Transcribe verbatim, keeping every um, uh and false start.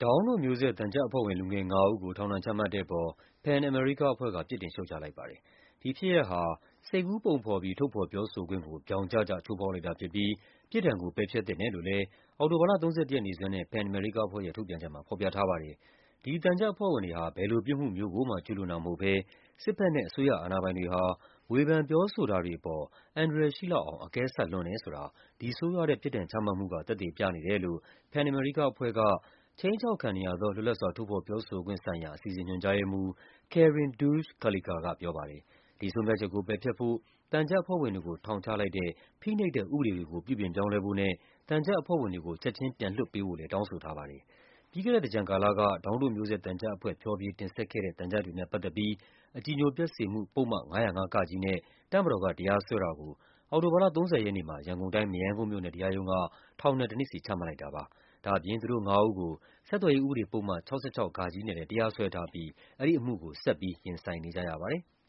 ဒေါင်းတို့မျိုးဆက်သံချပ်အဖွဲ့ဝင်လူငယ်ငါးဦးကို ထောင်ဒဏ်ချမှတ်တဲ့အပေါ် PEN America အဖွဲ့က ပြစ်တင်ရှုတ်ချလိုက်ပါတယ်။ ဒီဖြစ်ရပ်ဟာ စိတ်ကူးပုံဖော်ပြီး ထုတ်ဖော်ပြောဆိုခွင့်ကို ဗြောင်ကျကျ ချိုးဖောက်လိုက်တာဖြစ်ပြီး ပြစ်ဒဏ်ကို ပယ်ဖျက်သင့်တယ်လို့လည်း အောက်တိုဘာလ ၃၁ ရက်နေ့စွဲနဲ့ PEN America အဖွဲ့ရဲ့ ထုတ်ပြန်ချက်မှာ ဖော်ပြထားပါတယ်။ ဒီသံချပ်အဖွဲ့ဝင်တွေဟာ ဘယ်လိုပြစ်မှုမျိုးကိုမှ ကျူးလွန်တာမဟုတ်ဘဲ စစ်ဘက်နဲ့ အစိုးရအာဏာပိုင်တွေဟာ ဝေဖန်ပြောဆိုတာတွေအပေါ် အန္တရာယ်ရှိလောက်အောင် အကဲဆတ်လွန်းတယ်ဆိုတာ ဒီဆိုးရွားတဲ့ ပြစ်ဒဏ်ချမှတ်မှုက သက်သေပြနေတယ်လို့ PEN America အဖွဲ့က ခြိမ်းခြောက်ခံနေရသော လွတ်လပ်စွာ ထုတ်ဖော်ပြောဆိုခွင့်ဆိုင်ရာ အစီအစဉ် ညွှန်ကြားရေးမှူး Karin Deutsch Karlekar ကပြောပါတယ်။ ဒီဆုံးဖြတ်ချက်ကို ပယ်ဖျက်ဖို့၊ သံချပ်အဖွဲ့ဝင်တွေကို ထောင်ချလိုက်တဲ့ ဖိနှိပ်တဲ့ ဥပဒေတွေကို ပြုပြင်ပြောင်းလဲဖို့နဲ့ သံချပ်အဖွဲ့ဝင်တွေကို ချက်ခြင်းပြန်လွှတ်ပေးဖို့လည်း တောင်းဆိုထားပါတယ်။ ပြီးခဲ့တဲ့သင်္ကြန်ကာလက ဒေါင်းတို့မျိုးဆက်သံချပ်အဖွဲ့ ဖျော်ဖြေတင်ဆက်ခဲ့တဲ့ သံချပ်တွေနဲ့ပတ်သက်ပြီး အကြည်ညိုပျက်စေမှု ပုဒ်မ ၅၀၅ (က) နဲ့ တပ်မတော်က တရားစွဲတာကို အောက်တိုဘာလ ၃၀ ရက်နေ့မှာ ရန်ကုန်တိုင်း၊ မရမ်းကုန်းမြို့နယ်တရားရုံးက ထောင်ဒဏ် တနှစ်စီ ချမှတ်လိုက်တာပါ။ ဒါ့အပြင် သူတို့ငါးဦးကို ဆက်သွယ်ရေးဥပဒေပုဒ်မ ၆၆ (ဃ) နဲ့လည်း တရားစွဲထားပြီး အဲဒီအမှုကို ဆက်ပြီး ရင်ဆိုင်နေကြရပါတယ်။